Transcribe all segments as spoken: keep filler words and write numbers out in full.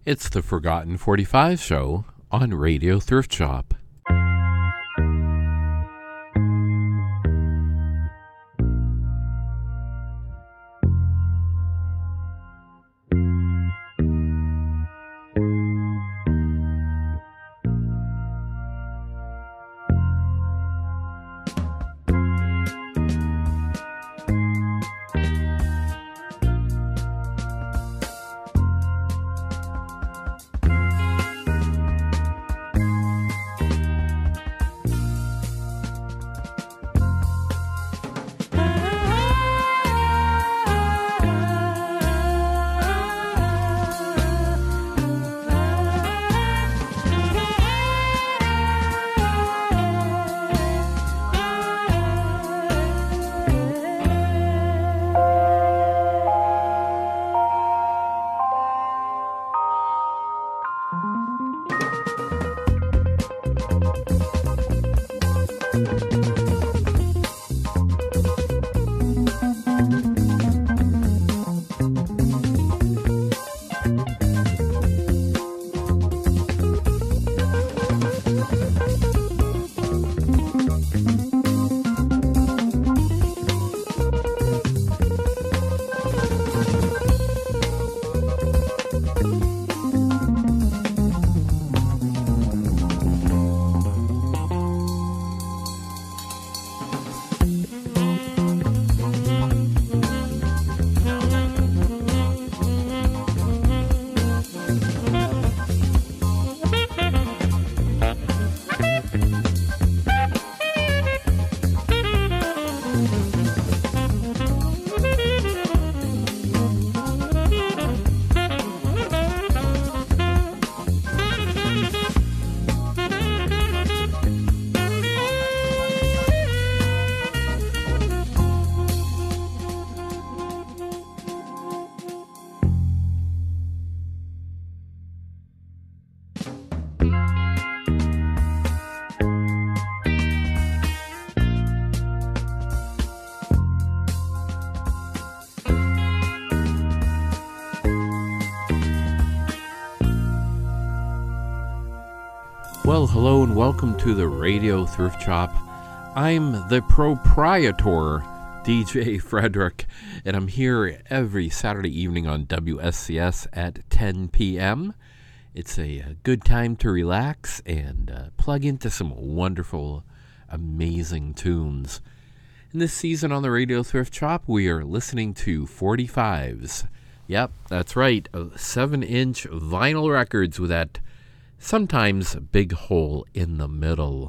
It's the Forgotten forty-five show on Radio Thrift Shop. Well, hello and welcome to the Radio Thrift Shop. I'm the proprietor, D J Frederick, and I'm here every Saturday evening on W S C S at ten p.m. It's a, a good time to relax and uh, plug into some wonderful, amazing tunes. In this season on the Radio Thrift Shop, we are listening to forty-fives. Yep, that's right, seven-inch vinyl records with that sometimes big hole in the middle.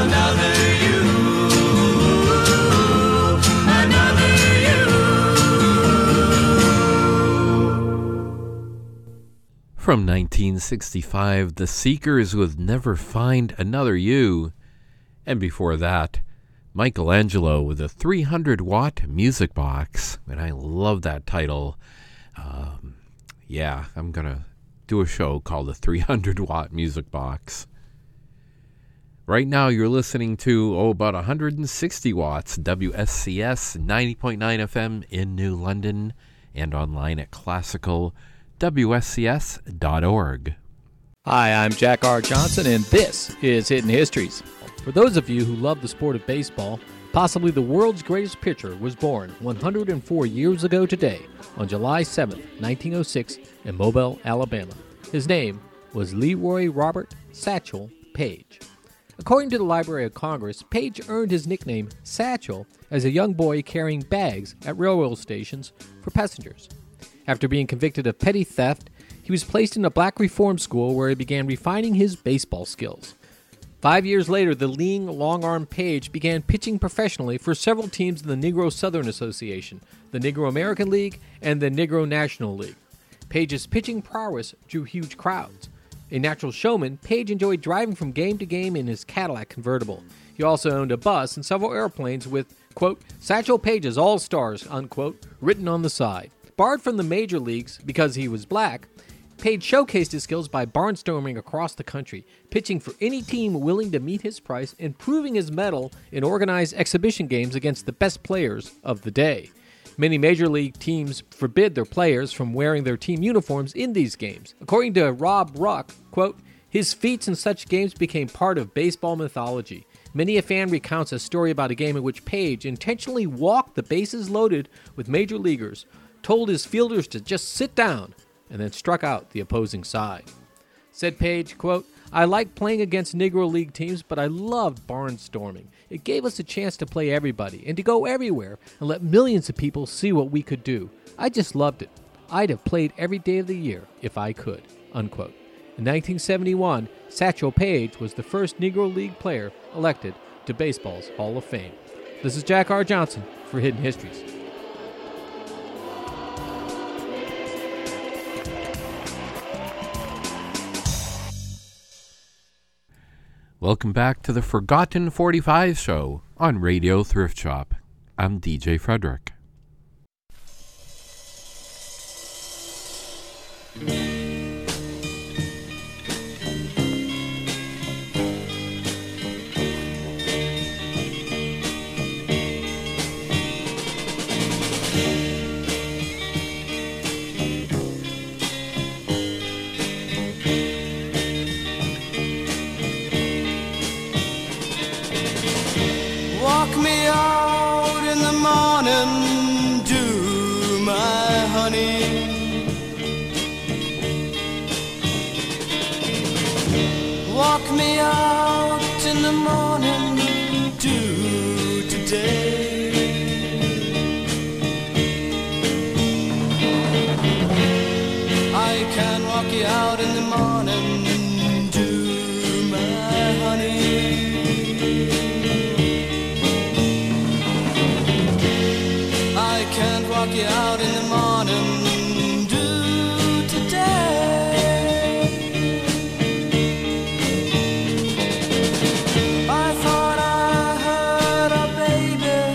another you, another you. From nineteen sixty-five, The Seekers with Never Find Another You. And before that, Michelangelo with a three hundred watt music box. And I love that title. Um, yeah, I'm going to do a show called the three hundred watt music box. Right now you're listening to, oh, about one hundred sixty watts, W S C S ninety point nine F M in New London, and online at classical W S C S dot org. Hi, I'm Jack R. Johnson, and this is Hidden Histories. For those of you who love the sport of baseball, possibly the world's greatest pitcher was born one hundred four years ago today, on July seventh, nineteen oh six, in Mobile, Alabama. His name was Leroy Robert Satchel Paige. According to the Library of Congress, Paige earned his nickname Satchel as a young boy carrying bags at railroad stations for passengers. After being convicted of petty theft, he was placed in a black reform school where he began refining his baseball skills. Five years later, the lean, long-armed Paige began pitching professionally for several teams in the Negro Southern Association, the Negro American League, and the Negro National League. Paige's pitching prowess drew huge crowds. A natural showman, Paige enjoyed driving from game to game in his Cadillac convertible. He also owned a bus and several airplanes with, quote, Satchel Paige's All-Stars, unquote, written on the side. Barred from the major leagues because he was black, Paige showcased his skills by barnstorming across the country, pitching for any team willing to meet his price and proving his mettle in organized exhibition games against the best players of the day. Many major league teams forbid their players from wearing their team uniforms in these games. According to Rob Ruck, quote, his feats in such games became part of baseball mythology. Many a fan recounts a story about a game in which Paige intentionally walked the bases loaded with major leaguers, told his fielders to just sit down, and then struck out the opposing side. Said Paige, quote, I liked playing against Negro League teams, but I loved barnstorming. It gave us a chance to play everybody and to go everywhere and let millions of people see what we could do. I just loved it. I'd have played every day of the year if I could, unquote. In nineteen seventy-one, Satchel Paige was the first Negro League player elected to baseball's Hall of Fame. This is Jack R. Johnson for Hidden Histories. Welcome back to the Forgotten forty-five show on Radio Thrift Shop. I'm D J Frederick. Walk me out in the morning dew, my honey. Walk me out in the morning dew today. I can walk you out in the morning dew, my honey. I can't walk you out in the morning dew today. I thought I heard a baby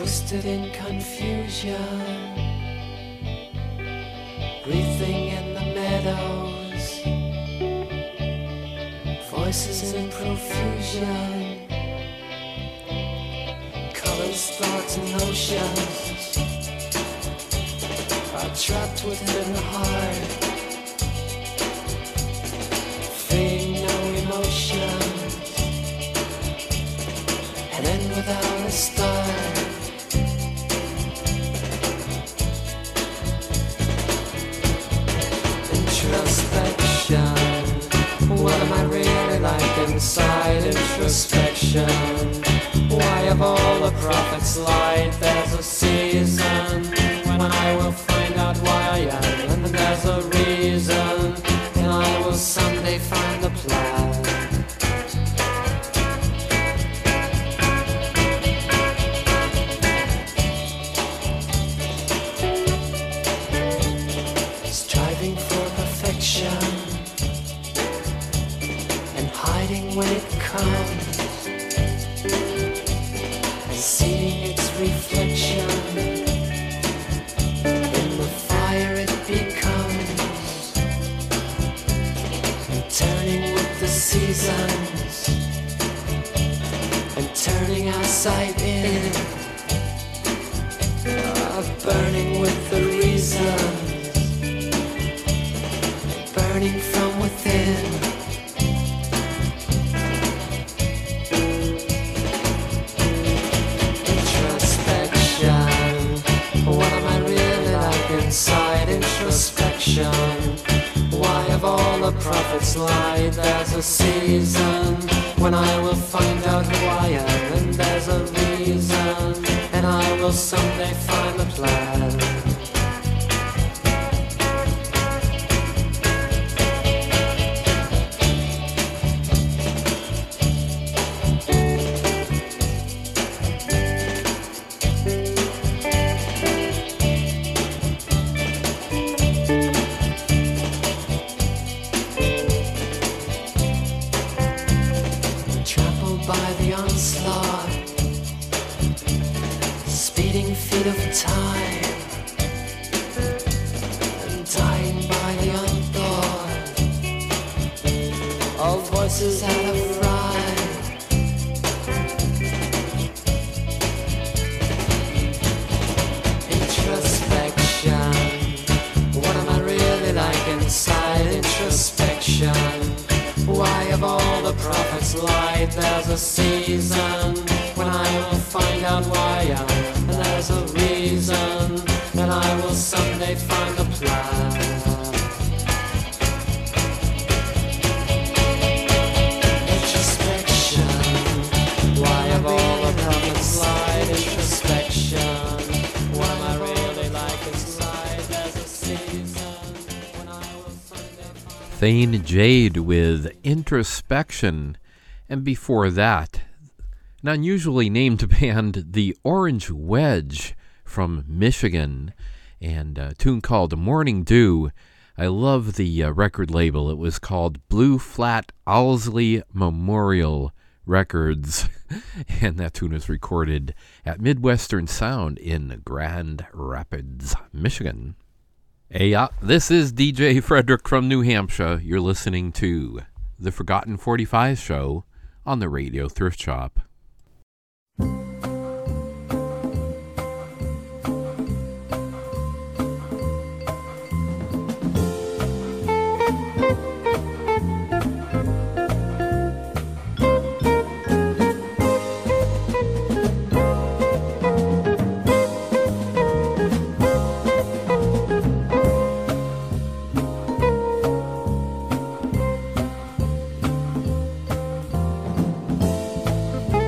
roasted in confusion, breathing in the meadows, voices in profusion, colors, thoughts and notions are trapped within the heart, feeling no emotions, and end without a start. Introspection, what am I really like inside? Introspection, why have all the prophets lied? There's a season when I will find out why I am, and there's a reason, and I will someday find the plan. Striving for perfection and hiding when it comes, and seeing its reflection in the fire it becomes, and turning with the seasons, and turning outside in, uh, burning with the reasons, burning from within. Inside introspection, why have all the prophets lied? There's a season when I will find out who I am, and there's a reason, and I will someday find the plan. By the onslaught, speeding feet of time, and dying by the unthought, all voices out of rhyme. Introspection, what am I really like inside? Introspection, why have all the prophets lied? There's a season when I will find out why I am, and there's a reason, and I will someday find the plan. Introspection, why have all the prophets lied? Introspection, what am I really like inside? There's a season when I will someday find. Thane Jade with Introspection, and before that, an unusually named band, the Orange Wedge from Michigan, and a tune called Morning Dew. I love the uh, record label. It was called Blue Flat Owlsley Memorial Records, and that tune was recorded at Midwestern Sound in Grand Rapids, Michigan. Hey, uh, this is D J Frederick from New Hampshire. You're listening to the Forgotten forty-five Show on the Radio Thrift Shop. Thank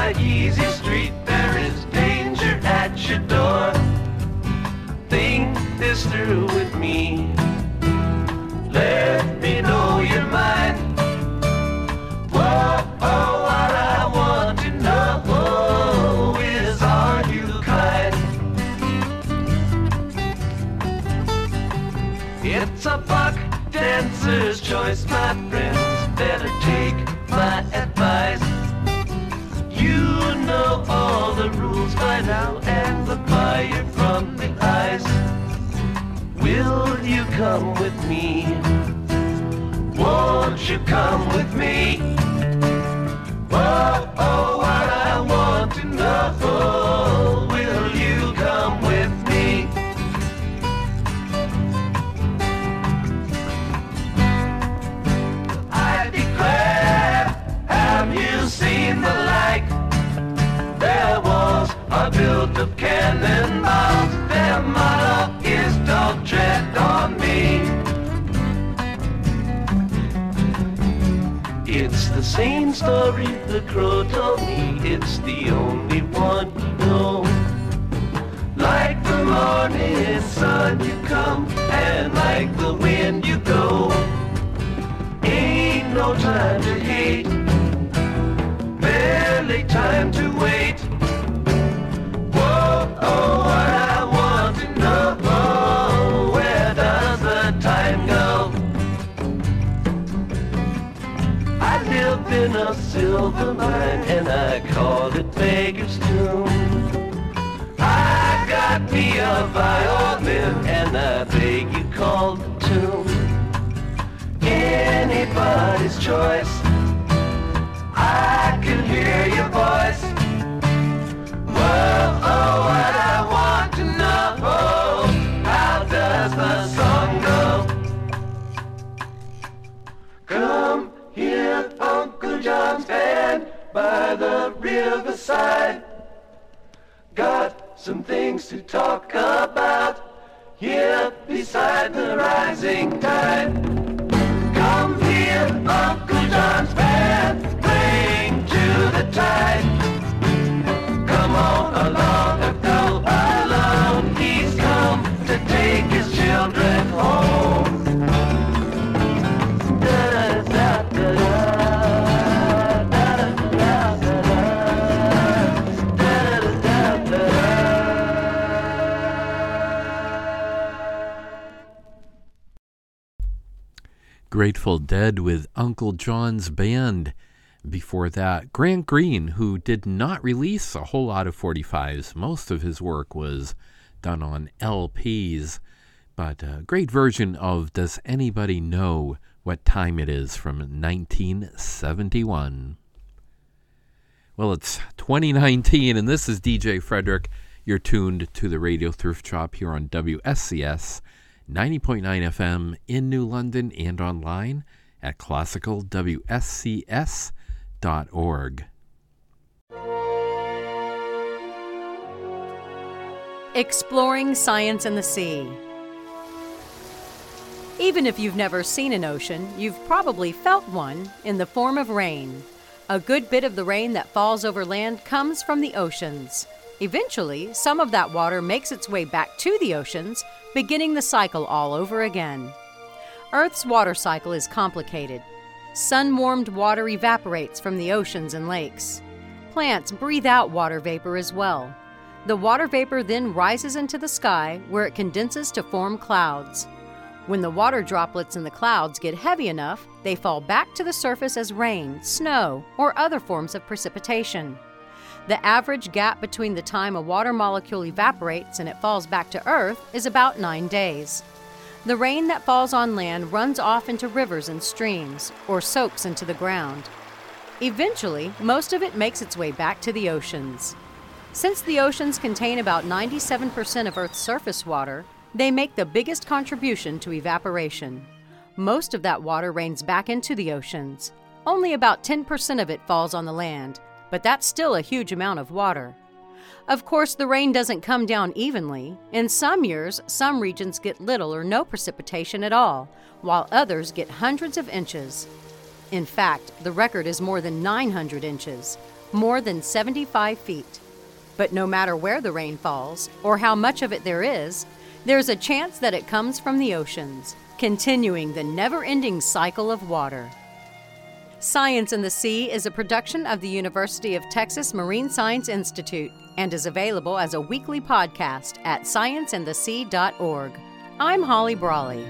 a easy street, there is danger at your door. Think this through with me. Let me know your mind. Whoa, oh, what I want to know is, are you kind? It's a buck dancer's choice, my friends. Better take my advice. You know all the rules by now, and the fire from the ice. Will you come with me? Won't you come with me? Oh, oh, what I want to know. Will you come with me? I declare, have you seen the like? There was a build of cannonballs. Their motto is don't tread on me. It's the same story the crow told me. It's the only one you know. Like the morning sun you come, and like the wind you go. Ain't no time to hate, barely time to wait. Whoa, oh, what I want to know, where does the time go? I live in a silver mine, and I call it Beggar's Tomb. I got me a violin, and I beg you call the tune. Anybody's choice, I can hear your voice. Whoa, oh, what I want to know, how does the song go? Come here, Uncle John's band, by the riverside. Got some things to talk about, here beside the rising tide. Come here, Uncle John's band, playing to the tide. Come on along, go alone, he's come to take his children home. Da, da, da, da, da, da, da, da, da, da, da, da. Grateful Dead with Uncle John's Band. Before that, Grant Green, who did not release a whole lot of forty-fives. Most of his work was done on L Ps. But a great version of Does Anybody Know What Time It Is from nineteen seventy-one. Well, it's twenty nineteen, and this is D J Frederick. You're tuned to the Radio Thrift Shop here on W S C S ninety point nine F M in New London and online at classical W S C S dot org. Exploring science in the sea. Even if you've never seen an ocean, you've probably felt one in the form of rain. A good bit of the rain that falls over land comes from the oceans. Eventually, some of that water makes its way back to the oceans, beginning the cycle all over again. Earth's water cycle is complicated. Sun-warmed water evaporates from the oceans and lakes. Plants breathe out water vapor as well. The water vapor then rises into the sky, where it condenses to form clouds. When the water droplets in the clouds get heavy enough, they fall back to the surface as rain, snow, or other forms of precipitation. The average gap between the time a water molecule evaporates and it falls back to Earth is about nine days. The rain that falls on land runs off into rivers and streams, or soaks into the ground. Eventually, most of it makes its way back to the oceans. Since the oceans contain about ninety-seven percent of Earth's surface water, they make the biggest contribution to evaporation. Most of that water rains back into the oceans. Only about ten percent of it falls on the land, but that's still a huge amount of water. Of course, the rain doesn't come down evenly. In some years, some regions get little or no precipitation at all, while others get hundreds of inches. In fact, the record is more than nine hundred inches. more than seventy-five feet. But no matter where the rain falls, or how much of it there is, there's a chance that it comes from the oceans, continuing the never-ending cycle of water. Science in the Sea is a production of the University of Texas Marine Science Institute and is available as a weekly podcast at science in the sea dot org. I'm Holly Brawley.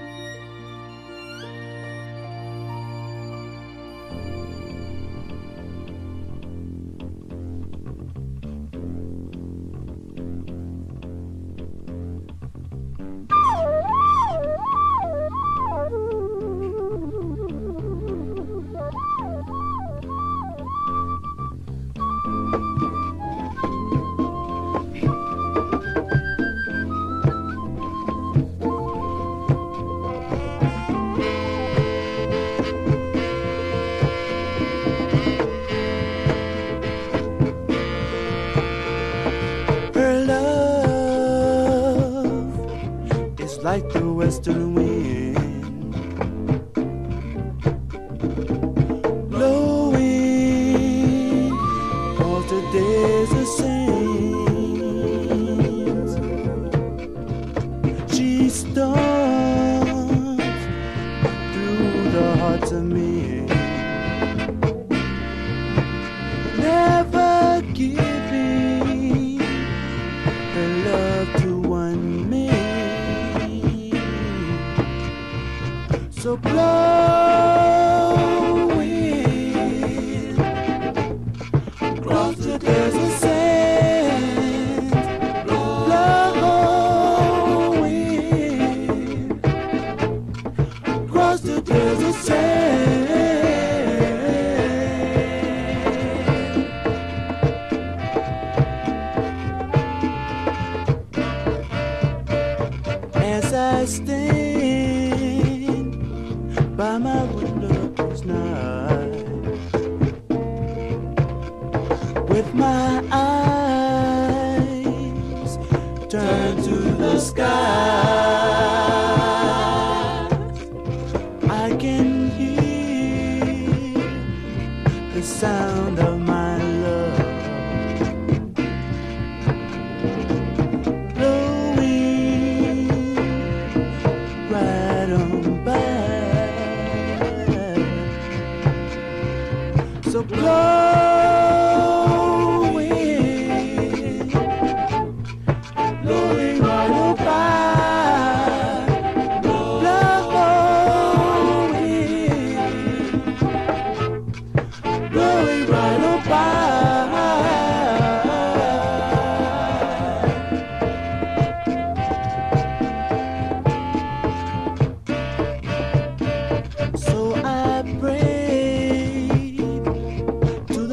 Like the western wind blowing across the desert sands. She storms through the hearts of men, never giving her love to one man. So blowing across the desert sands, blowing across the desert sands. As I stand by my window this night, with my eyes turned to the skies, I can hear the sound of my love blowing right on by. So blowing, blowing right on by, blowing, blowing right on by. So I pray to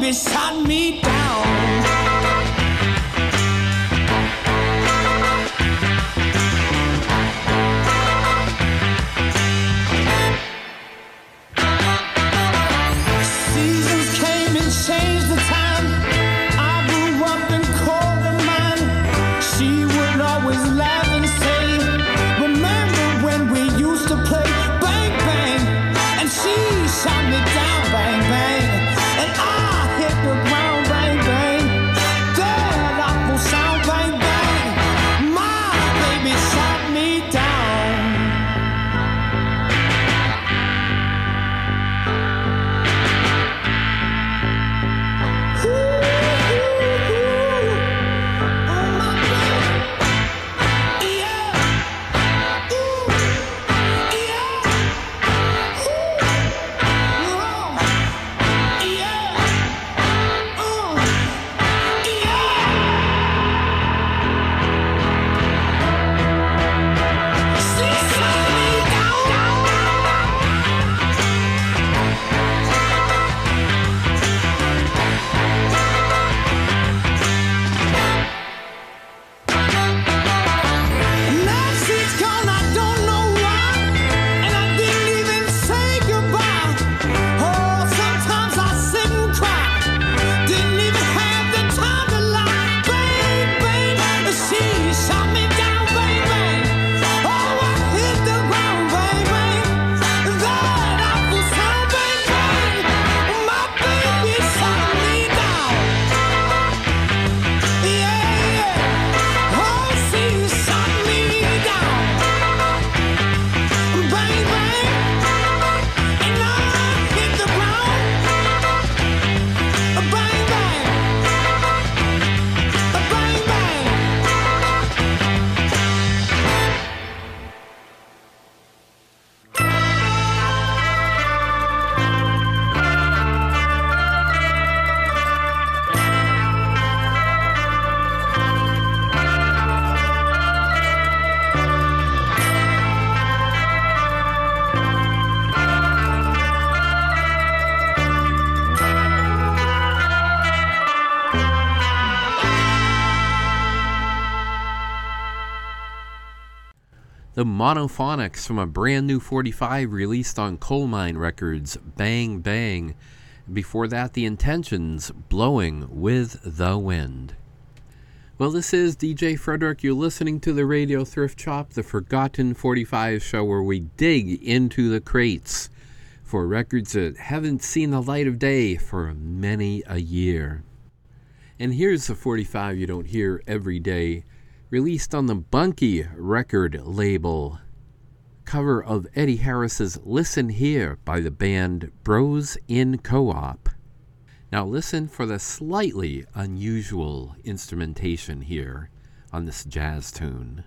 baby shot me down. Seasons came and changed the time. I grew up and called her mine. She would always laugh and say, remember when we used to play bang bang? And she shot me down, bang bang. And I hit the ground, bang bang. That awful sound, bang bang. My baby shot me down. The Monophonics from a brand new forty-five released on Coal Mine Records, Bang Bang. Before that, The Intentions, Blowing with the Wind. Well, this is D J Frederick. You're listening to the Radio Thrift Shop, the Forgotten forty-five show where we dig into the crates for records that haven't seen the light of day for many a year. And here's the forty-five you don't hear every day, released on the Bunky record label. Cover of Eddie Harris's Listen Here by the band Bros in Co-op. Now listen for the slightly unusual instrumentation here on this jazz tune.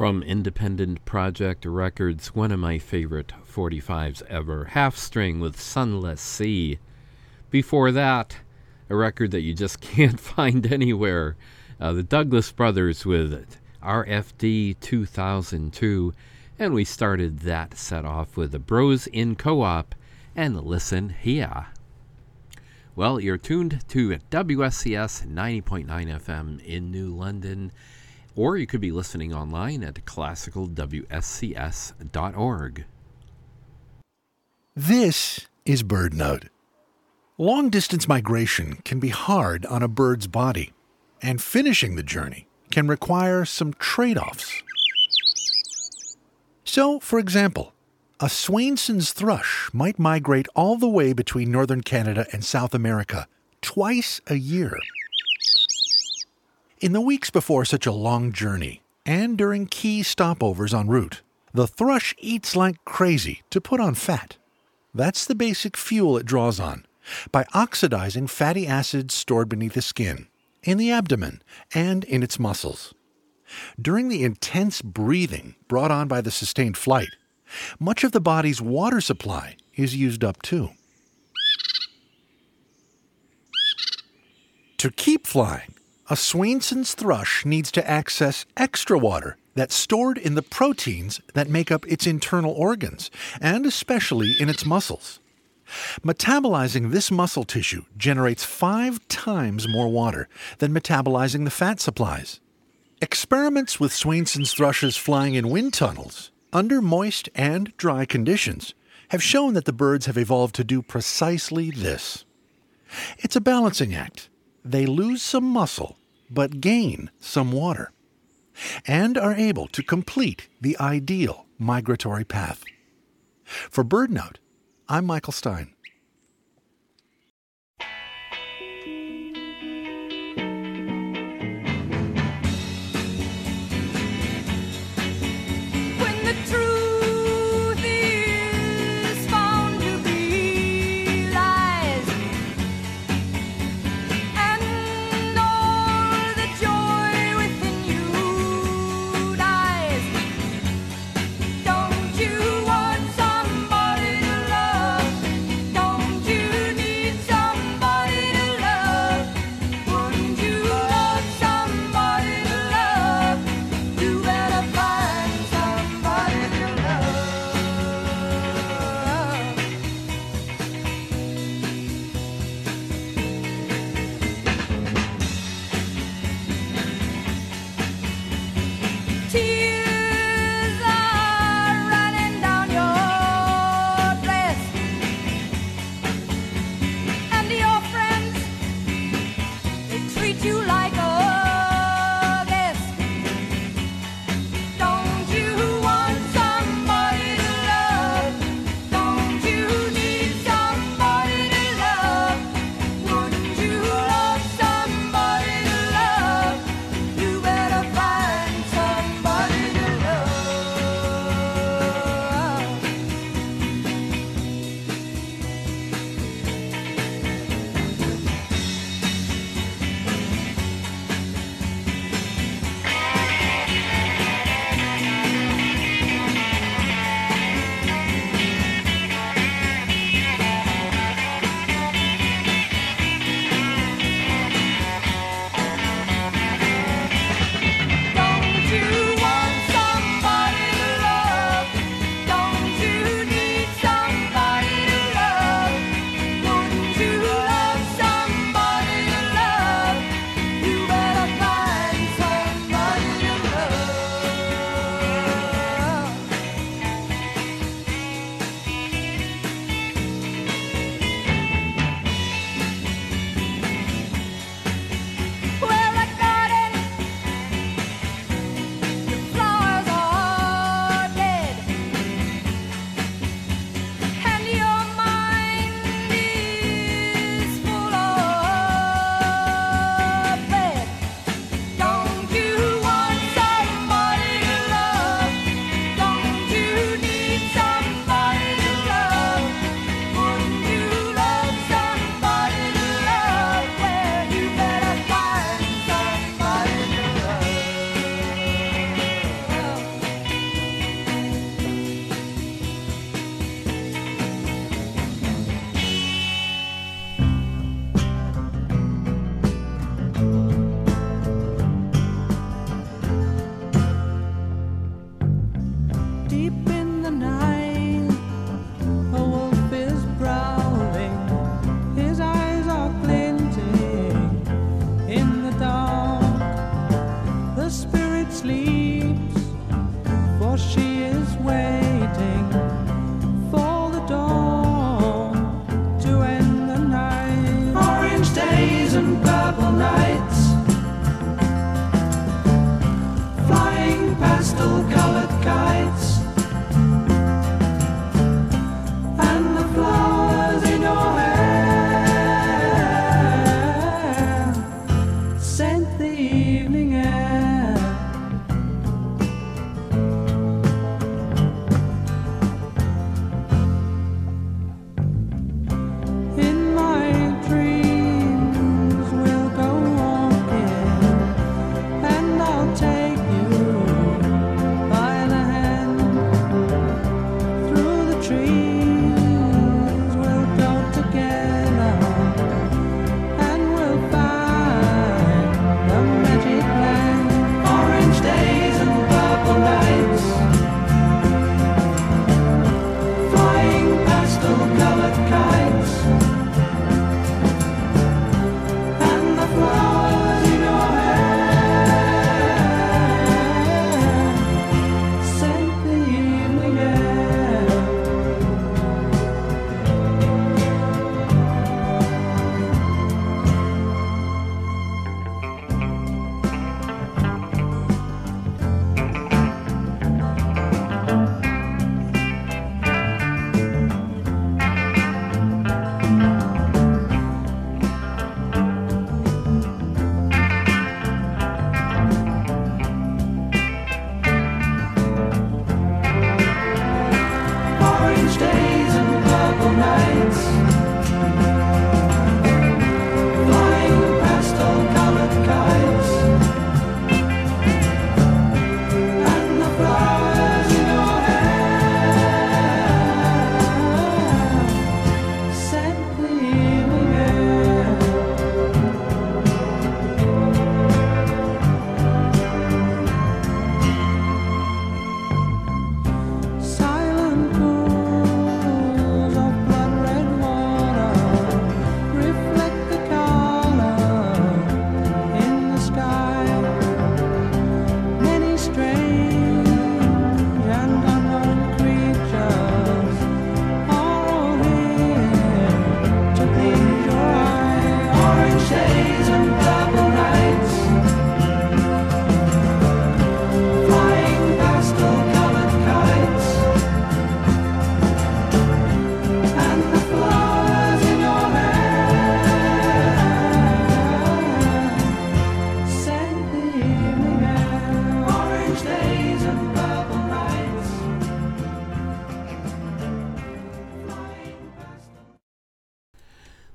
From Independent Project Records, one of my favorite forty-fives ever, Half String with Sunless Sea. Before that, a record that you just can't find anywhere, uh, the Douglas Brothers with R F D two thousand two, and we started that set off with the Bros in Co-op and Listen Here. Well, you're tuned to W S C S ninety point nine F M in New London, or you could be listening online at classical w s c s dot org. This is BirdNote. Long-distance migration can be hard on a bird's body, and finishing the journey can require some trade-offs. So, for example, a Swainson's thrush might migrate all the way between northern Canada and South America twice a year. In the weeks before such a long journey, and during key stopovers en route, the thrush eats like crazy to put on fat. That's the basic fuel it draws on, by oxidizing fatty acids stored beneath the skin, in the abdomen, and in its muscles. During the intense breathing brought on by the sustained flight, much of the body's water supply is used up too. To keep flying, a Swainson's thrush needs to access extra water that's stored in the proteins that make up its internal organs, and especially in its muscles. Metabolizing this muscle tissue generates five times more water than metabolizing the fat supplies. Experiments with Swainson's thrushes flying in wind tunnels, under moist and dry conditions, have shown that the birds have evolved to do precisely this. It's a balancing act. They lose some muscle, but gain some water, and are able to complete the ideal migratory path. For BirdNote, I'm Michael Stein. Don't you want somebody to love?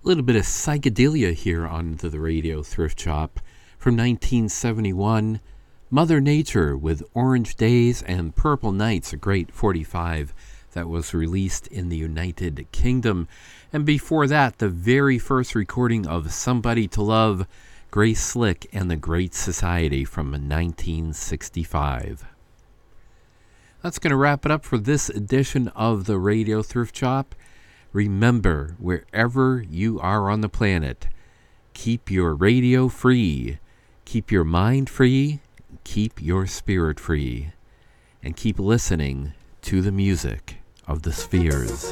little bit of psychedelia here on the Radio Thrift Shop. From nineteen seventy-one, Mother Nature with Orange Days and Purple Nights, a great forty-five that was released in the United Kingdom. And before that, the very first recording of Somebody to Love, Grace Slick and the Great Society from nineteen sixty-five. That's going to wrap it up for this edition of the Radio Thrift Shop. Remember, wherever you are on the planet, keep your radio free, keep your mind free, keep your spirit free, and keep listening to the music of the spheres.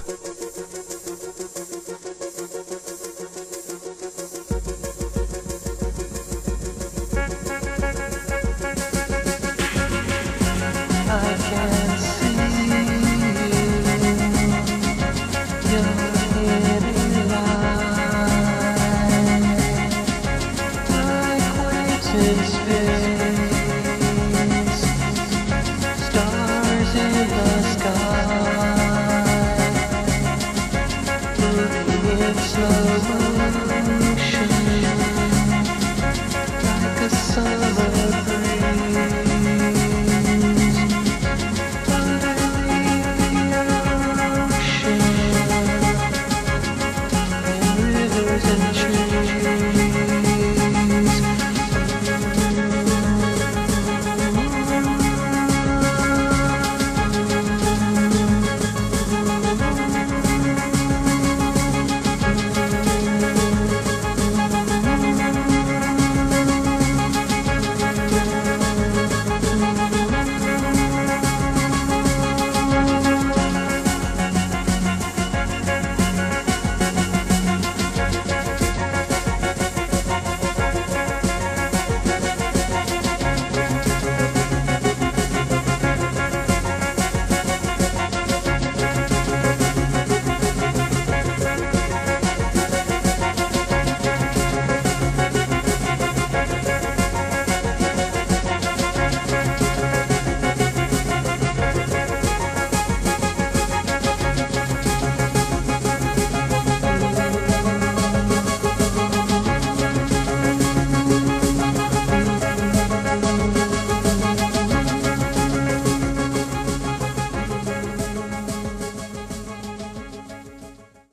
Slow